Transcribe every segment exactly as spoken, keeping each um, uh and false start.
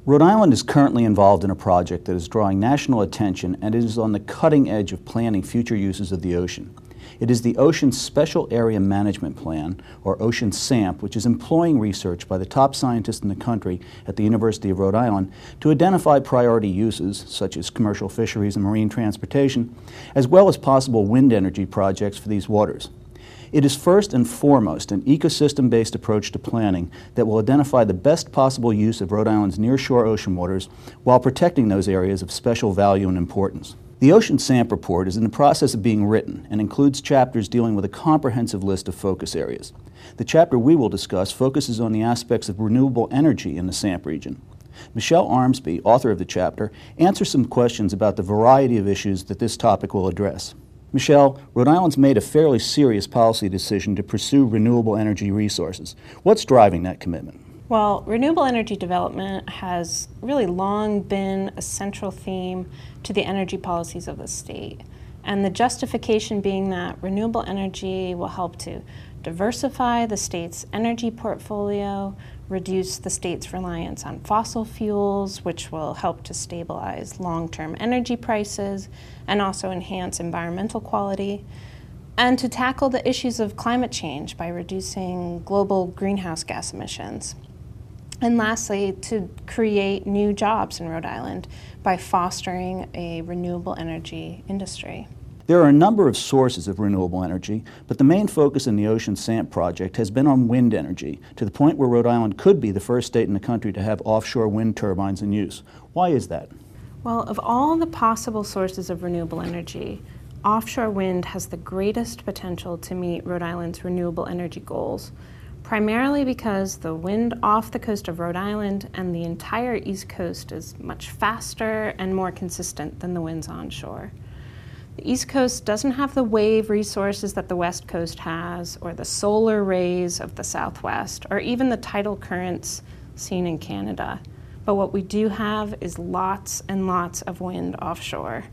Rhode Island is currently involved in a project that is drawing national attention and is on the cutting edge of planning future uses of the ocean. It is the Ocean Special Area Management Plan, or Ocean SAMP, which is employing research by the top scientists in the country at the University of Rhode Island to identify priority uses, such as commercial fisheries and marine transportation, as well as possible wind energy projects for these waters. It is first and foremost an ecosystem-based approach to planning that will identify the best possible use of Rhode Island's nearshore ocean waters while protecting those areas of special value and importance. The Ocean SAMP report is in the process of being written and includes chapters dealing with a comprehensive list of focus areas. The chapter we will discuss focuses on the aspects of renewable energy in the SAMP region. Michelle Armsby, author of the chapter, answers some questions about the variety of issues that this topic will address. Michelle, Rhode Island's made a fairly serious policy decision to pursue renewable energy resources. What's driving that commitment? Well, renewable energy development has really long been a central theme to the energy policies of the state. And the justification being that renewable energy will help to diversify the state's energy portfolio, reduce the state's reliance on fossil fuels, which will help to stabilize long-term energy prices and also enhance environmental quality, and to tackle the issues of climate change by reducing global greenhouse gas emissions. And lastly, to create new jobs in Rhode Island by fostering a renewable energy industry. There are a number of sources of renewable energy, but the main focus in the Ocean SAMP project has been on wind energy, to the point where Rhode Island could be the first state in the country to have offshore wind turbines in use. Why is that? Well, of all the possible sources of renewable energy, offshore wind has the greatest potential to meet Rhode Island's renewable energy goals, primarily because the wind off the coast of Rhode Island and the entire East Coast is much faster and more consistent than the winds onshore. The East Coast doesn't have the wave resources that the West Coast has, or the solar rays of the Southwest, or even the tidal currents seen in Canada. But what we do have is lots and lots of wind offshore.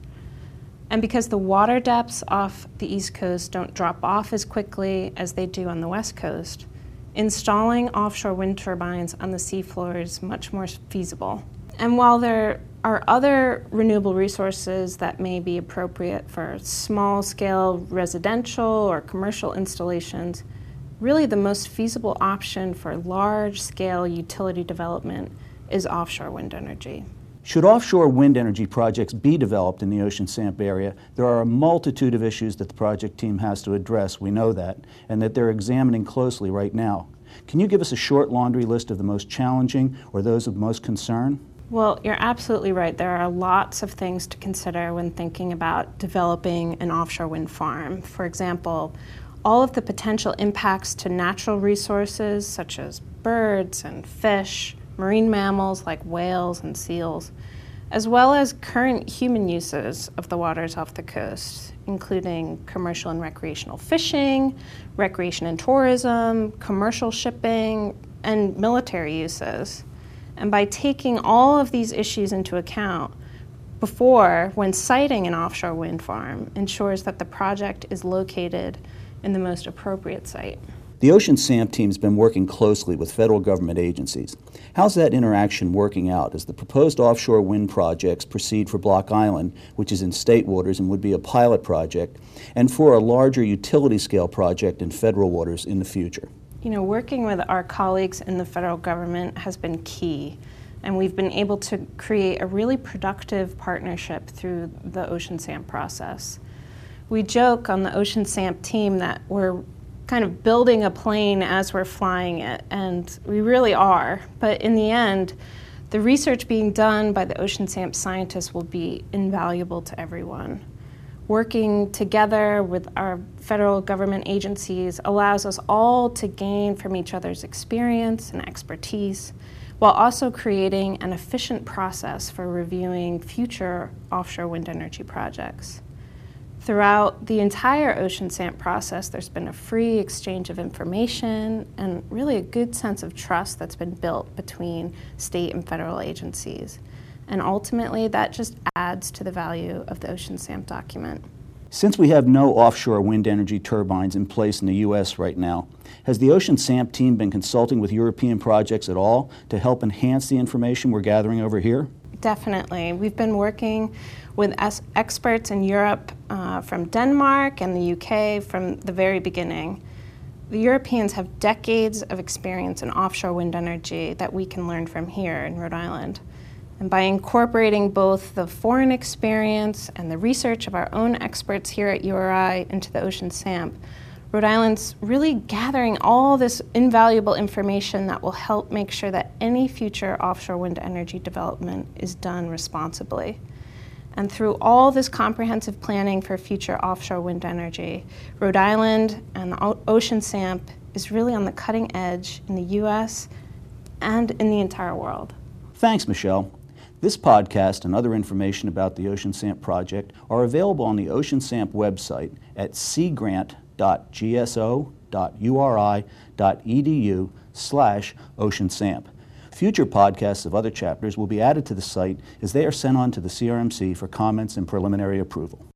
And because the water depths off the East Coast don't drop off as quickly as they do on the West Coast, installing offshore wind turbines on the seafloor is much more feasible. And while there are other renewable resources that may be appropriate for small-scale residential or commercial installations, really the most feasible option for large-scale utility development is offshore wind energy. Should offshore wind energy projects be developed in the Ocean SAMP area, there are a multitude of issues that the project team has to address, we know that, and that they're examining closely right now. Can you give us a short laundry list of the most challenging or those of most concern? Well, you're absolutely right. There are lots of things to consider when thinking about developing an offshore wind farm. For example, all of the potential impacts to natural resources such as birds and fish, marine mammals like whales and seals, as well as current human uses of the waters off the coast, including commercial and recreational fishing, recreation and tourism, commercial shipping, and military uses. And by taking all of these issues into account before, when siting an offshore wind farm, ensures that the project is located in the most appropriate site. The Ocean SAMP team has been working closely with federal government agencies. How's that interaction working out as the proposed offshore wind projects proceed for Block Island, which is in state waters and would be a pilot project, and for a larger utility-scale project in federal waters in the future? You know, working with our colleagues in the federal government has been key, and we've been able to create a really productive partnership through the Ocean SAMP process. We joke on the Ocean SAMP team that we're kind of building a plane as we're flying it, and we really are. But in the end, the research being done by the Ocean SAMP scientists will be invaluable to everyone. Working together with our federal government agencies allows us all to gain from each other's experience and expertise, while also creating an efficient process for reviewing future offshore wind energy projects. Throughout the entire Ocean SAMP process, there's been a free exchange of information and really a good sense of trust that's been built between state and federal agencies. And ultimately, that just adds to the value of the Ocean SAMP document. Since we have no offshore wind energy turbines in place in the U S right now, has the Ocean S A M P team been consulting with European projects at all to help enhance the information we're gathering over here? Definitely. We've been working with es- experts in Europe uh, from Denmark and the U K from the very beginning. The Europeans have decades of experience in offshore wind energy that we can learn from here in Rhode Island. And by incorporating both the foreign experience and the research of our own experts here at U R I into the Ocean S A M P, Rhode Island's really gathering all this invaluable information that will help make sure that any future offshore wind energy development is done responsibly. And through all this comprehensive planning for future offshore wind energy, Rhode Island and the Ocean S A M P is really on the cutting edge in the U S and in the entire world. Thanks, Michelle. This podcast and other information about the Ocean S A M P project are available on the Ocean S A M P website at sea grant dot g s o dot u r i dot e d u slash Ocean S A M P. Future podcasts of other chapters will be added to the site as they are sent on to the C R M C for comments and preliminary approval.